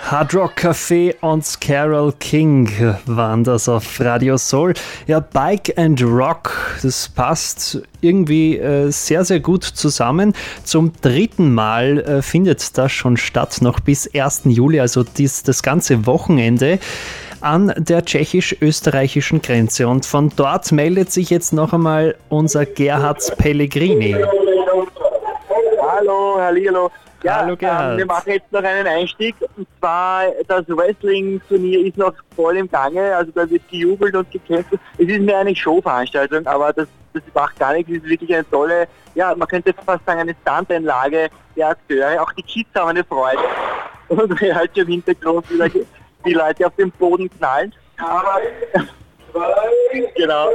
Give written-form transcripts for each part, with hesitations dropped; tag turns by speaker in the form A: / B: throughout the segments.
A: Hard Rock Café und Carole King waren das auf Radio Soul. Ja, Bike and Rock, das passt irgendwie sehr, sehr gut zusammen. Zum 3. Mal findet das schon statt, noch bis 1. Juli, also das ganze Wochenende an der tschechisch-österreichischen Grenze. Und von dort meldet sich jetzt noch einmal unser Gerhard Pellegrini.
B: Hallo, hallihallo. Ja,
A: hallo Gerhard.
B: Wir machen jetzt noch einen Einstieg, und zwar das Wrestling-Turnier ist noch voll im Gange, also da wird gejubelt und gekämpft. Es ist mehr eine Showveranstaltung, aber das macht gar nichts, es ist wirklich eine tolle, ja, man könnte fast sagen eine Standeinlage der Akteure. Auch die Kids haben eine Freude und halt im Hintergrund wieder die Leute auf den Boden knallen. Aber genau.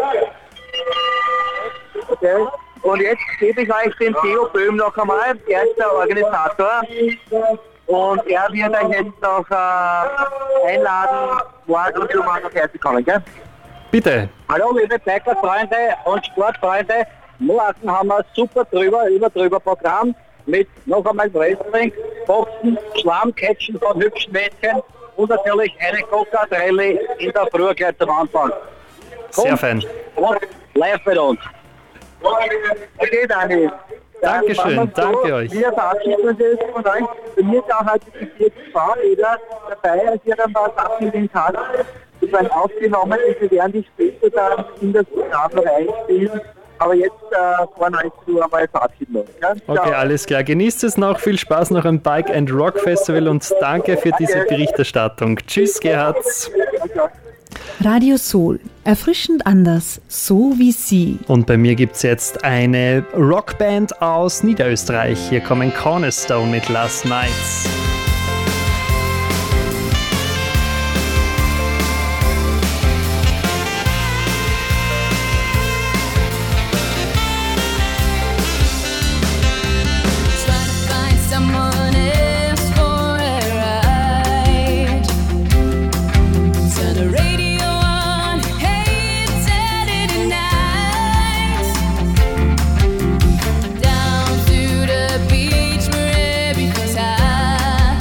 B: Okay. Und jetzt gebe ich euch den Theo Böhm noch einmal, er ist der Organisator. Und er wird euch jetzt noch einladen, morgen und um noch herzukommen, gell?
A: Bitte.
B: Hallo liebe Bikerfreunde und Sportfreunde, morgen haben wir ein super drüber Programm mit noch einmal Wrestling, Boxen, Schlammcatchen von hübschen Mädchen und natürlich eine Coca-Rallye in der Früh gleich zum Anfang.
A: Sehr fein.
B: Und live mit uns. Okay, Dani.
A: Dankeschön, danke euch.
B: Wir verabschieden uns jetzt von euch. Bei mir ist auch heute die 40 Frau wieder dabei, als ihr dann was abgelehnt habt. Die werden aufgenommen und wir werden die später dann in das Programm noch einspielen. Aber jetzt vor 19 Uhr einmal verabschieden uns. Ja?
A: Okay, alles klar. Genießt es noch. Viel Spaß noch am Bike and Rock Festival und danke für diese Berichterstattung. Tschüss, Gerhard.
C: Radio Soul. Erfrischend anders, so wie Sie.
A: Und bei mir gibt es jetzt eine Rockband aus Niederösterreich. Hier kommen Cornerstone mit Last Nights.
D: Down to the beach where everything's high.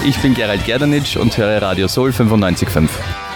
D: Ich bin Gerald Gerdanitsch und höre Radio Soul 95.5.